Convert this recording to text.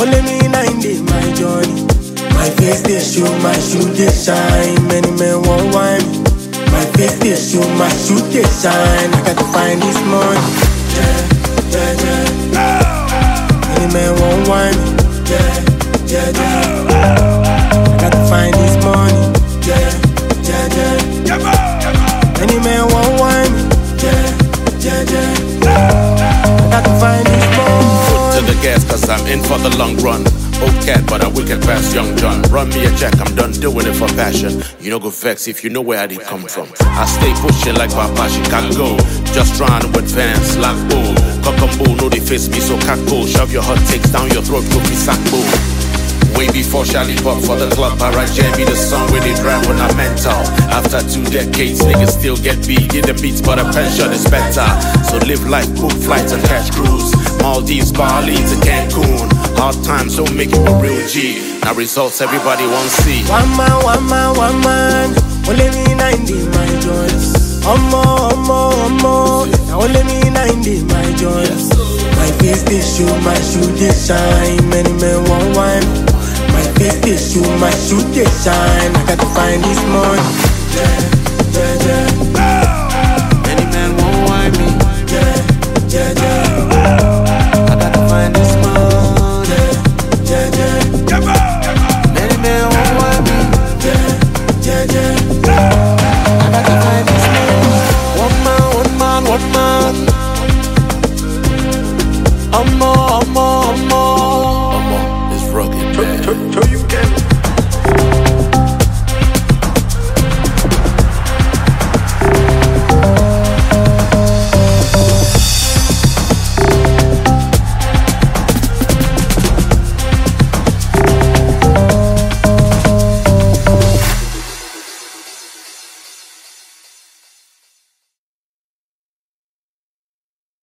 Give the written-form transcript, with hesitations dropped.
only me 90 my journey. My face they show, my shoe they shine. Many men won't whine me. My face they show, my shoe they shine. I got to find this money. Many men won't whine me. I got to find this money. Many men won't whine me. I got to find this money. Foot to the gas, cause I'm in for the long run. Old cat, but I wicked past young John. Run me a check, I'm done doing it for passion. You know go vex if you know where I did come from. I stay pushing like Papa Chicago. Just trying to advance like bull. Cock and bull, know they face me so cackle. Shove your hot takes down your throat, go be sack bull. Way before Charlie Pop for the club, I write Jamie the song where they drive when I'm mental. After 2 decades, niggas still get beat. Get the beats, but a pension is better. So live life, book flights and catch cruise. Maldives, Bali to Cancun. Hard times don't make you a real G. Now results everybody wants to see. One man. Only me 90 my joints. More. Now only me 90 my joints. My face they show, my shoe they shine. Many men won't whine. My face they show, my shoe they shine. I got to find this money.